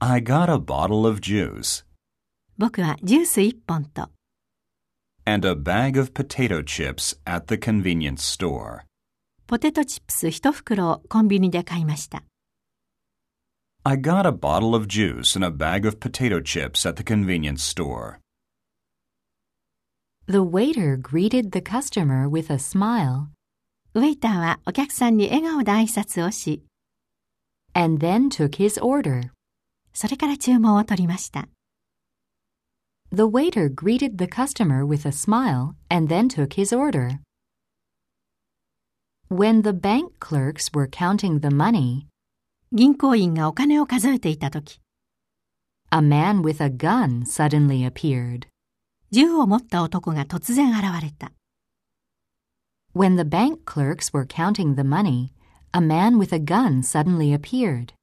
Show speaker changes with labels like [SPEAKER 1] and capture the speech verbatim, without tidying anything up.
[SPEAKER 1] I got a bottle of juice
[SPEAKER 2] 僕はジュースいっぽんと
[SPEAKER 1] and a bag of potato chips at the convenience store.
[SPEAKER 2] ポテトチップス一袋をコンビニで買いました。
[SPEAKER 1] I got a bottle of juice and a bag of potato chips at the convenience store.
[SPEAKER 3] The waiter greeted the customer with a smile
[SPEAKER 2] ウェイターはお客さんに笑顔で挨拶をし、
[SPEAKER 3] and then took his order.
[SPEAKER 2] それから注文を取りました。
[SPEAKER 3] The waiter greeted the customer with a smile and then took his order. When the bank clerks were counting the money,
[SPEAKER 2] 銀行員がお金を数えていたとき、
[SPEAKER 3] a man with a gun suddenly appeared.
[SPEAKER 2] 銃を持った男が突然現れた。
[SPEAKER 3] When the bank clerks were counting the money, a man with a gun suddenly appeared.